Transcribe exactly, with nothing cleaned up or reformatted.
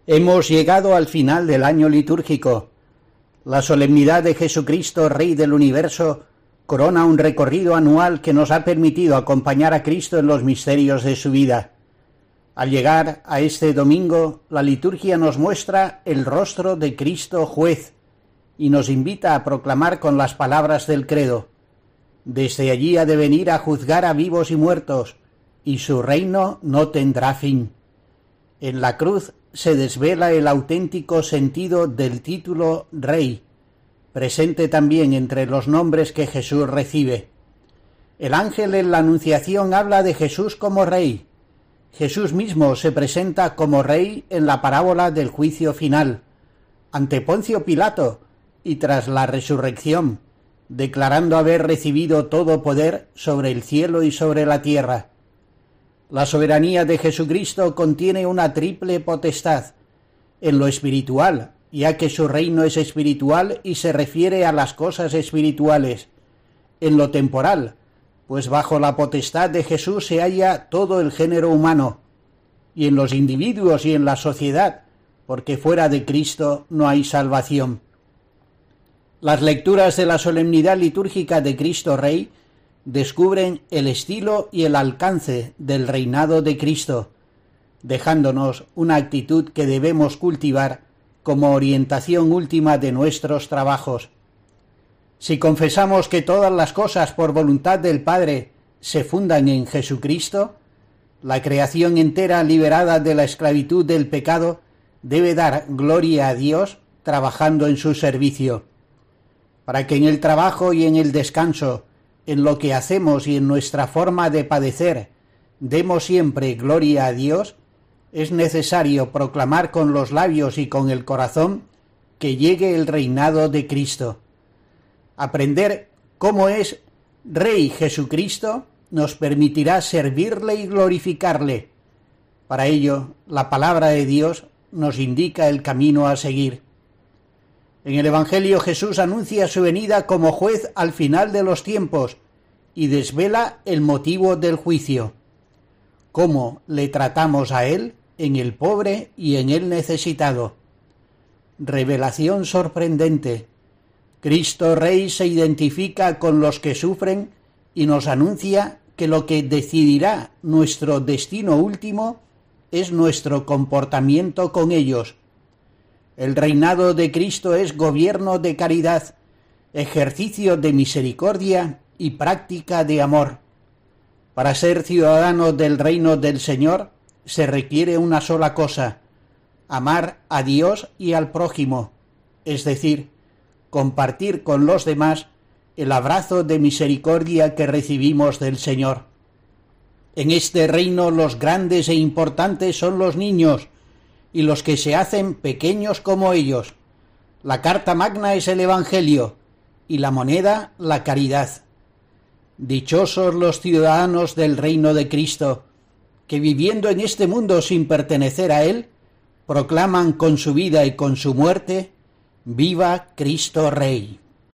Hemos llegado al final del año litúrgico. La solemnidad de Jesucristo, Rey del Universo, corona un recorrido anual que nos ha permitido acompañar a Cristo en los misterios de su vida. Al llegar a este domingo, la liturgia nos muestra el rostro de Cristo Juez y nos invita a proclamar con las palabras del credo: desde allí ha de venir a juzgar a vivos y muertos, y su reino no tendrá fin. En la cruz se desvela el auténtico sentido del título Rey, presente también entre los nombres que Jesús recibe. El ángel en la Anunciación habla de Jesús como Rey. Jesús mismo se presenta como Rey en la parábola del juicio final, ante Poncio Pilato y tras la resurrección, declarando haber recibido todo poder sobre el cielo y sobre la tierra. La soberanía de Jesucristo contiene una triple potestad: en lo espiritual, ya que su reino es espiritual y se refiere a las cosas espirituales; en lo temporal, pues bajo la potestad de Jesús se halla todo el género humano; y en los individuos y en la sociedad, porque fuera de Cristo no hay salvación. Las lecturas de la solemnidad litúrgica de Cristo Rey descubren el estilo y el alcance del reinado de Cristo, dejándonos una actitud que debemos cultivar como orientación última de nuestros trabajos. Si confesamos que todas las cosas por voluntad del Padre se fundan en Jesucristo, la creación entera liberada de la esclavitud del pecado debe dar gloria a Dios trabajando en su servicio. Para que en el trabajo y en el descanso, en lo que hacemos y en nuestra forma de padecer, demos siempre gloria a Dios, es necesario proclamar con los labios y con el corazón que llegue el reinado de Cristo. Aprender cómo es Rey Jesucristo nos permitirá servirle y glorificarle. Para ello, la palabra de Dios nos indica el camino a seguir. En el Evangelio Jesús anuncia su venida como juez al final de los tiempos y desvela el motivo del juicio: cómo le tratamos a él en el pobre y en el necesitado. Revelación sorprendente. Cristo Rey se identifica con los que sufren y nos anuncia que lo que decidirá nuestro destino último es nuestro comportamiento con ellos. El reinado de Cristo es gobierno de caridad, ejercicio de misericordia y práctica de amor. Para ser ciudadano del reino del Señor se requiere una sola cosa: amar a Dios y al prójimo, es decir, compartir con los demás el abrazo de misericordia que recibimos del Señor. En este reino los grandes e importantes son los niños y los que se hacen pequeños como ellos. La carta magna es el Evangelio y la moneda la caridad. Dichosos los ciudadanos del reino de Cristo, que viviendo en este mundo sin pertenecer a él, proclaman con su vida y con su muerte: ¡Viva Cristo Rey!